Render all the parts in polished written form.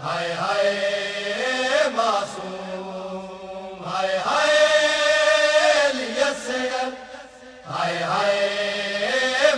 ہائے ہائے معصوم، ہائے ہائے علی اصغر، ہائے ہائے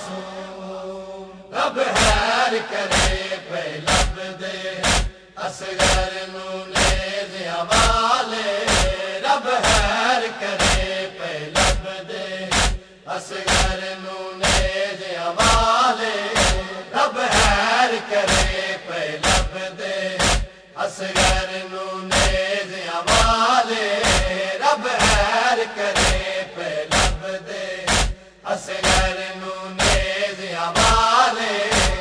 معصوم، رب خیر کرے پہ لب دے اصغر نو نیز حوالے، رب خیر کرے پہ لب دے اصغر نو نیز حوالے، رب خیر کرے پہ لب دے اصغر نو نیز حوالے، رب خیر کرے پہ لب دے اصغر نو نیز حوالے،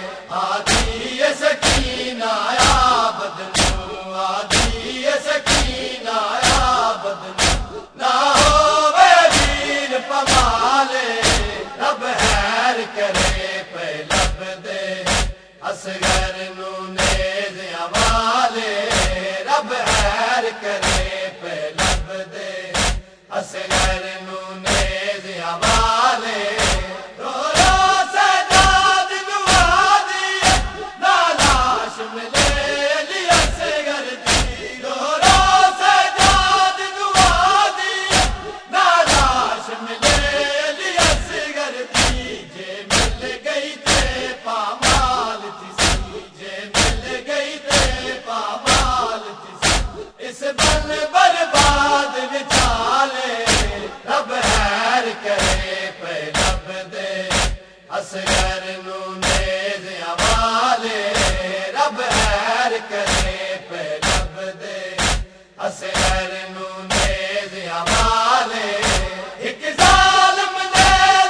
آدھی سکینہ عابد نو، آدھی سکینہ عابد نو، نہ ہووے ویر پمالے، رب خیر کرے پہ لب دے اصغر نو نیز حوالے، رب خیر کرے پہ لب دے اصغر نو نیز حوالے، رو رو سجاد دعا دی نالاش ملے علی اصغر دی، رو رو سجاد دعا دی نالاش ملے علی اصغر دی، جے مل گئی تے پامال تسی، جے مل گئی تے پامال تسی، اس بن برباد وچالے، رب خیر کرے پہ لب دے اصغر نو نیز حوالے، رب خیر کرے پہ لب دے اصغر نو نیز حوالے، ایک ظالم نے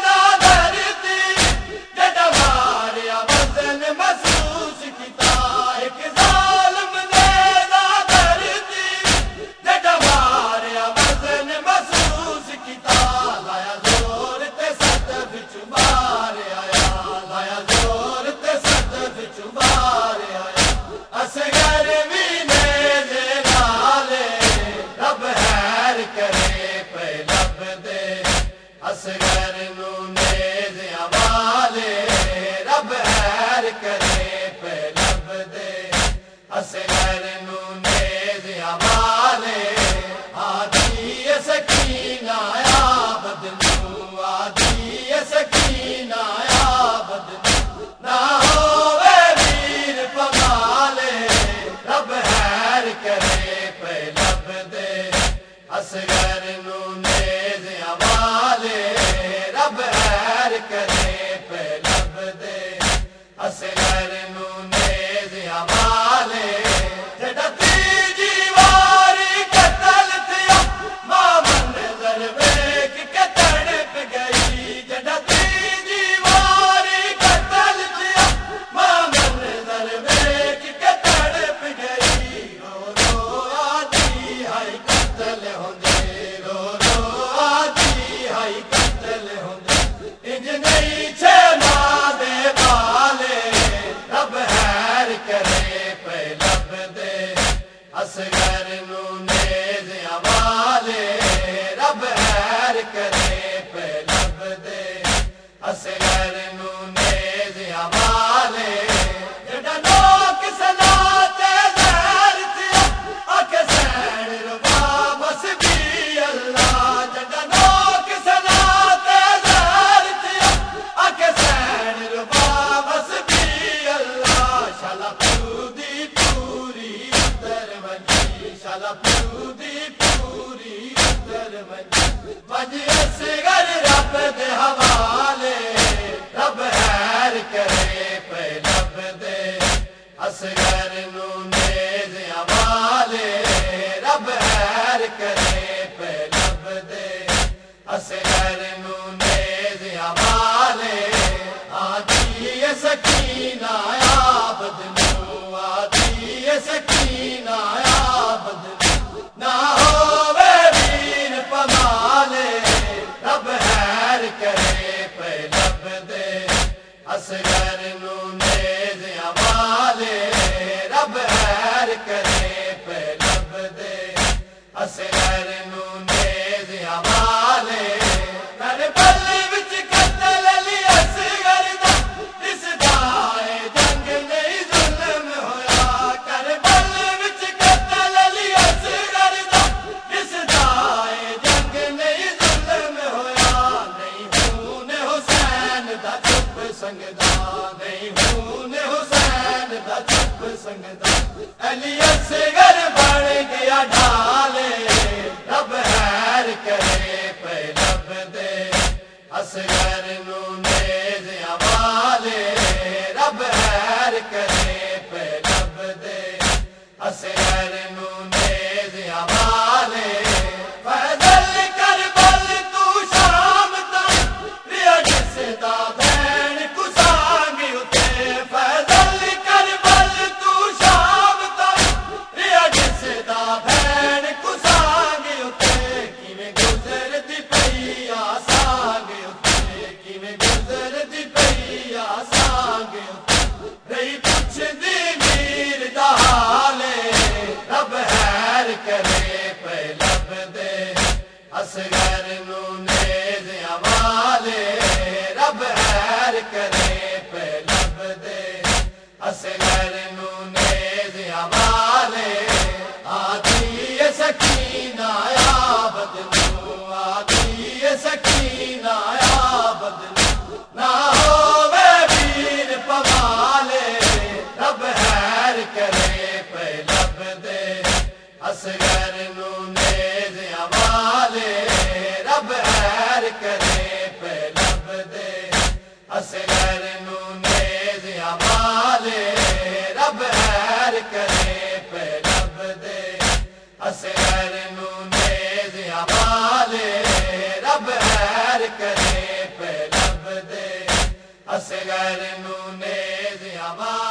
دھرتی جڑا ماریا وزن محسوس کیتا، ایک ظالم نے دھرتی جڑا ماریا وزن محسوس کیتا، لایا زور تے سد وچ مار آیا، لایا زور تے سد وچ مار آیا، اصغر وی نیز نالے، رب خیر کرے پہ لب دے اصغر نو نیز حوالے، رب خیر کرے پہ لب دے اصغر نو نیز حوالے، آدھی سکینہ عابد نو، آدھی سکینہ عابد نو، نہ ہووے ویر پمالے، رب خیر کرے پہ لب دے اصغر نو نیز حوالے، رب خیر کرے پہ لب دے اصغر نو نیز حوالے، جڑا تیجی واری قتل تھیا ماں منظر ویکھ کے تڑپ گئی، جڑا تیجی واری قتل تھیا ماں منظر ویکھ کے تڑپ گئی، رو رو آدھی ہائی قتل ہوندے، رو رو آدھی ہائی قتل ہوندے، انج نہیں چھے ماں دے بالے، رب خیر کرے پہ لب دے اصغر نو نیز حوالے، رب خیر کرے پہ لب دے اصغر نو نیز حوالے، جڑا لوک سلاتے زہر تھیا آکھے سین ربا بس بھی اللہ، جڑا لوک سلاتے زہر تھیا آکھے سین ربا بس بھی اللہ، شالا پیو دی پوری اتر ونجی، شالا پیو دی پوری اتر ونجی، ونج اصغر رب دے حوالے، رب خیر کرے پہ لب دے اصغر نو نیز حوالے، رب خیر کرے پہ لب دے اصغر نو نیز حوالے، آدھی سکینہ عابد نو، آدھی سکینہ عابد نو، نہ ہووے ویر پمالے، رب خیر کرے پہ لب دے اصغر نو نیز حوالے، رب خیر کرے پہ لب دے اصغر نو نیز حوالے، کربل وچ قتل علی اصغر دا، اس دا جنگ نہیں ظلم ہویا، کربل سنگدا نہیں ہوں حسین دا چپ سنگدا علی اصغر بن گیا ڈھالے رب خیر کرے پہ لب دے اصغر نو نیز حوالے رب خیر کرے پہ لب دے اصغر نو نیز حوالے فیضل کربل تو شام تک ریا جسدا بین کسانگی اتے فیضل کربل تو شام تک ریا جسدا بین کسانگی اتے کیویں گزرتی پئی آسانگی اتے کیویں گزرتی پئی آسانگی اتے رہی پوچھدی میر دا حالے رب خیر کرے پہ لب دے اصغر نو نیز حوالے رب خیر کرے پہ لب دے اصغر نو نیز حوالے آتی سکینہ یا بدلو آتی سکینہ یا بدلو نہ ہووے ویر پوالے رب خیر کرے پہ لب دے اصغر نو نیز حوالے رب خیر کرے پہ لب دے اصغر نو نیز حوالے رب خیر کرے پہ لب دے اصغر نو نیز حوالے رب خیر کرے پہ لب دے اصغر نو نیز حوالے